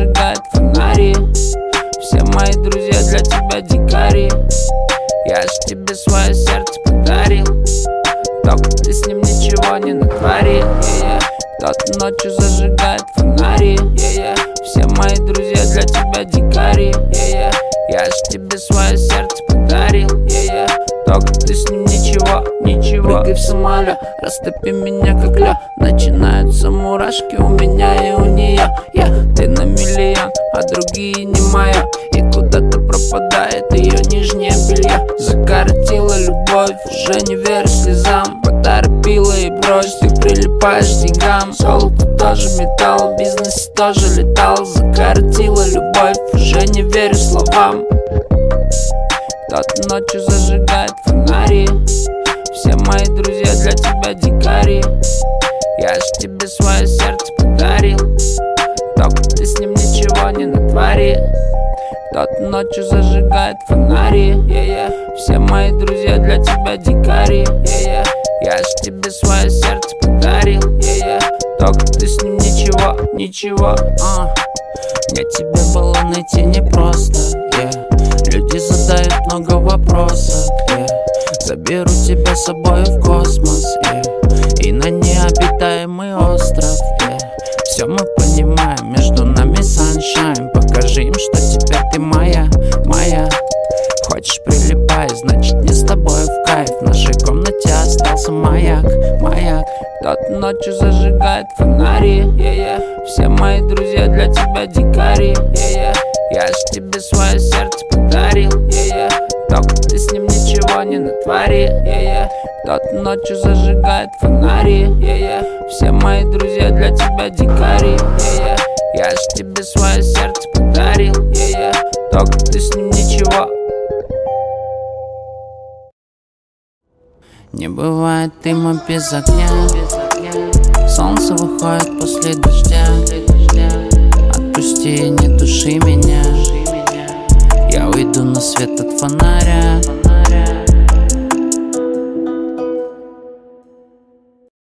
зажигает фонари. Все мои друзья для тебя дикари. Я ж тебе свое сердце подарил, только ты с ним ничего не натворил. Кто-то ночью зажигает фонари. Все мои друзья для тебя дикари. Я ж тебе свое сердце подарил, только ты с ним ничего. Прыгай в самолет, растопи меня как лед. Начинаются мурашки у меня и у нее. Ты на миллион, а другие не моя. И куда-то пропадает ее нижнее белье. Закоротила любовь, уже не верю слезам. Поторопила и брось, ты прилипаешь к деньгам. Золото тоже металл, бизнес тоже летал. Закоротила любовь, уже не верю словам. Кто-то ночью зажигает фонари. Все мои друзья для тебя дикари. Я ж тебе свое сердце подарил, только ты с ним ничего не натворил. Кто-то ночью зажигает фонари. Все мои друзья для тебя дикари. Я ж тебе свое сердце подарил, только ты с ним ничего. Мне тебя было найти непросто, Люди задают много вопросов, Заберу тебя с собой в космос, И на необитаемый остров, Все мы понимаем, между нами sunshine. Покажи им, что теперь ты моя. Хочешь прилипай, значит не с тобой в кайф. В нашей комнате остался маяк. Кто-то ночью зажигает фонари. Все мои друзья для тебя дикари. Я ж тебе свое сердце подарил, только ты с ним ничего не натворил. Кто-то ночью зажигает фонари. Все мои друзья для тебя дикари. Я ж тебе свое сердце подарил, только ты с ним ничего. Не бывает дыма без огня. Солнце выходит после дождя. Отпусти, не души меня. Я уйду на свет от фонаря.